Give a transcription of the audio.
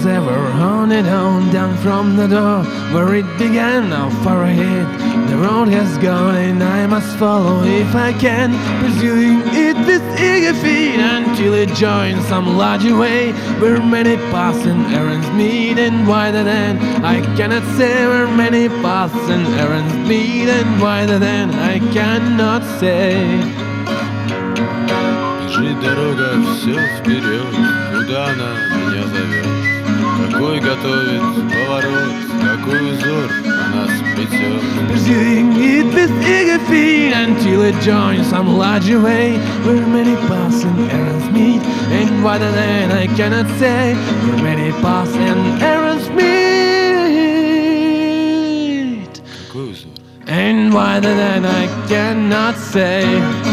was ever on it on down from the door where it began. How far ahead the road has gone, and I must follow if I can, pursuing it with eager feet until it joins some larger way where many paths and errands meet. And wider than I cannot say, where many paths and errands meet, and wider than I cannot say. Бежит дорога все вперед, куда она меня зовет, какой готовит поворот, какой узор она сплетет. Pursuing it with eager feet until it joins some larger way where many paths and errands meet, and wider than I cannot say, where many paths and errands meet, Какой узор? and wider than I cannot say.